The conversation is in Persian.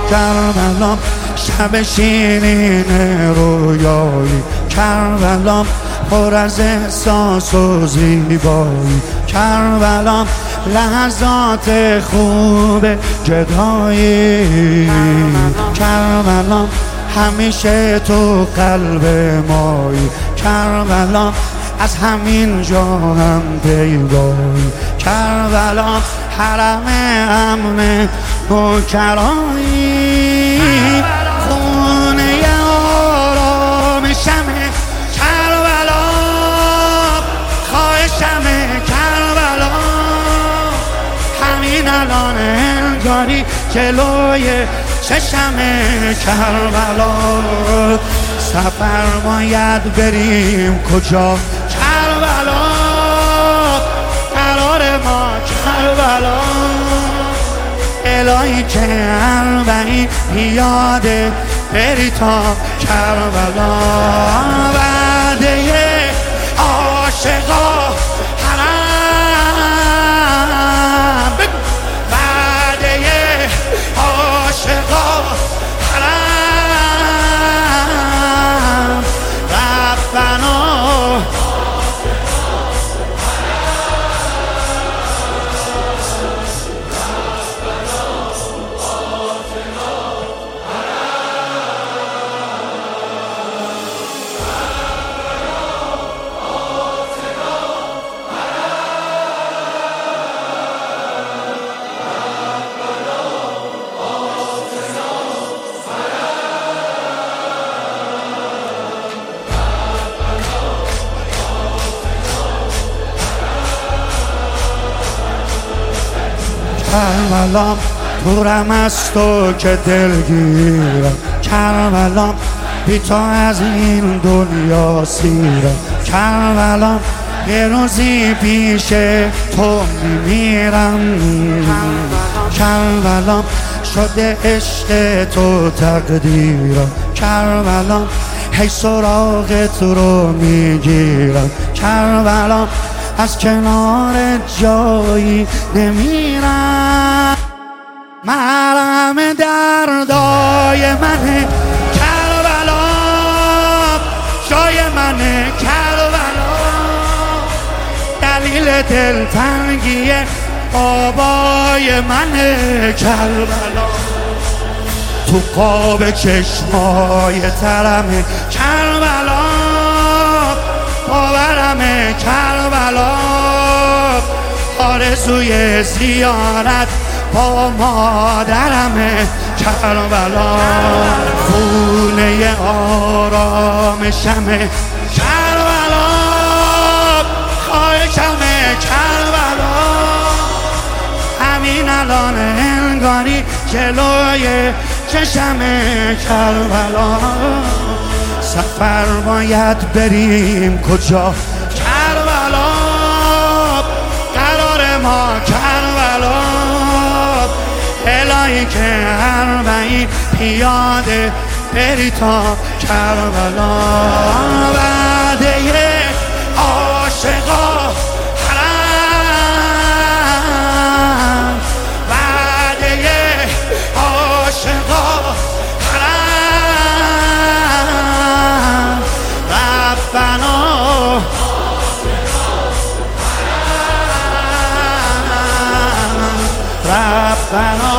کربلام شب شیرین رویایی، کربلام پر از احساس و زیبایی، کربلام لحظات خوب جدایی، کربلام همیشه تو قلب مایی، کربلام از همین جا هم پیدایی، کربلام حرم امن نوکرایی، خونه آرامشمه کربلام، خواهشمه کربلام، همین الان انگاری جلوی چشمه کربلام. سفر باید بریم کجا کربلام، قرار ما کربلام، الهی که اربعین پیاده بری تا کربلام، وعده عاشقا حرم، وعده عاشقا حرم، ربنا کربلام دورم از تو که دلگیرم، کربلام بی تو از این دنیا سیرم، کربلام یه روزی پیش تو میمیرم، کربلام شده عشق تو تقدیرم، کربلام هی سراغت رو میگیرم، کربلام از کنار جایی نمیرم، مرهم دردای منه کربلام، جای منه کربلام، دلیل دلتنگی بابای منه کربلام، تو قاب چشمای ترمه کربلام، باورمه کربلام، آرزوی زیارت با مادرمه کربلام، خونه آرامشمه کربلام، خواهشمه کربلام، همین الان انگاری جلوی چشمه کربلام. سفر باید بریم کجا کربلام، قرار ما کربلام، الهی که اربعین پیاده بری تا کربلام، وعده عاشقا حرم، وعده عاشقا حرم، ربنا ربنا